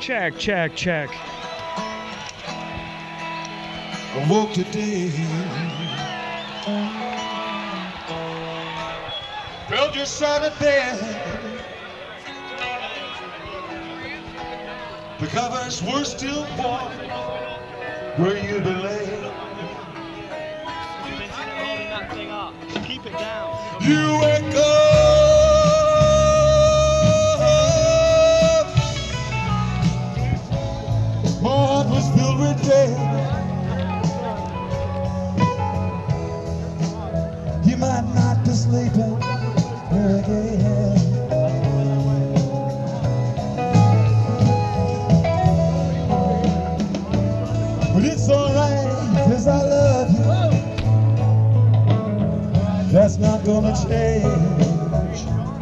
Check, check, check. I woke today, felt your side of bed. The covers were still warm where you'd been laying. You've been holding that thing up. Keep it down. You wake up, my heart was filled with dread. You might not be sleeping again. But it's alright, 'cause I love you. That's not gonna change.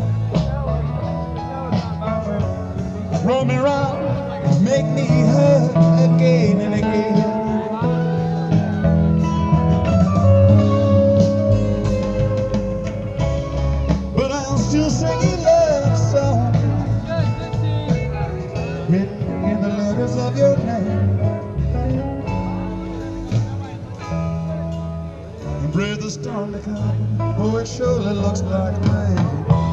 Roll me round, make me hurt again and again. But I'll still sing you love songs written in the letters of your name. And pray the storm to come, oh it surely looks like rain.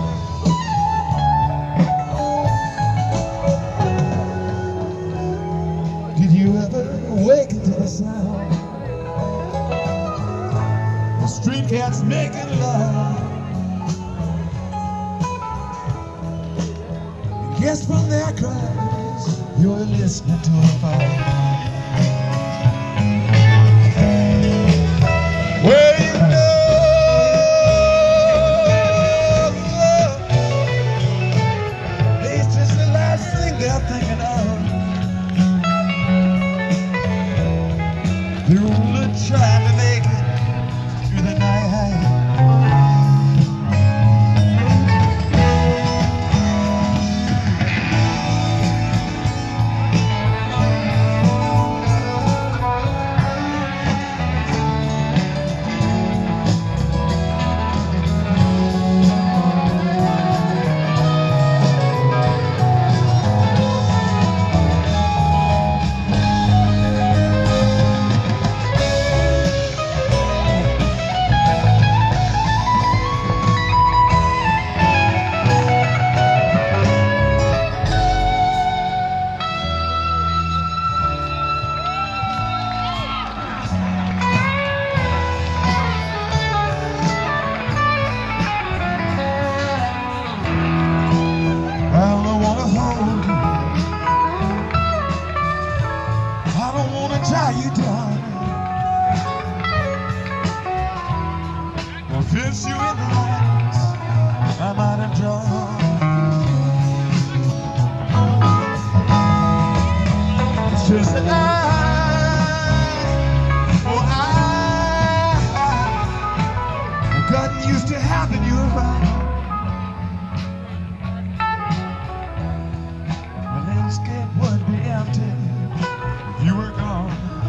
Did you ever awaken to the sound the street cats making love? And guess from their cries you're listening to a fire. Well, you know it's just the last thing they're thinking of. They're only trying to make it through the night. Tie you down, or fence you in the lines I might have drawn. It's just that I've gotten used to having you around. My landscape would be empty if you were gone.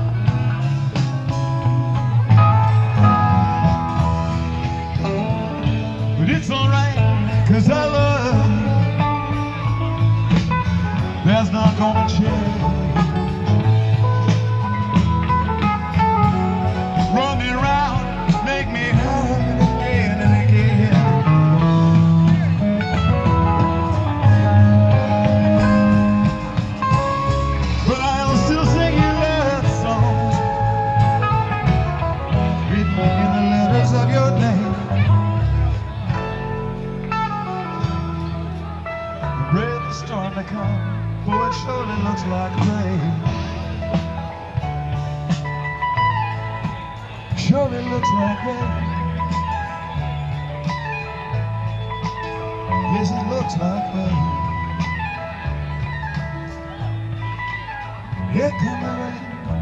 But it's alright, 'cause I love you. That's not gonna change. Run me around, make me hurt again and again. But I'll still sing you love songs written in the letters of your name. Pray the storm to come, for it surely looks like rain. Surely looks like rain. Yes, it looks like rain. Here come the rain.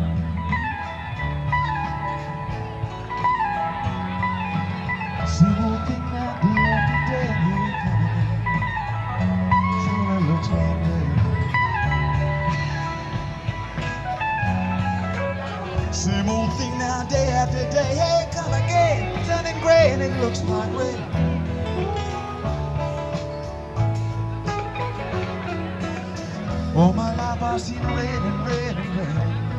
Same old thing I do every day. Here come again. Surely looks like rain. Same old thing now, day after day. Hey, come again, turning gray, and it looks like rain. All my life I I seen red and red and red.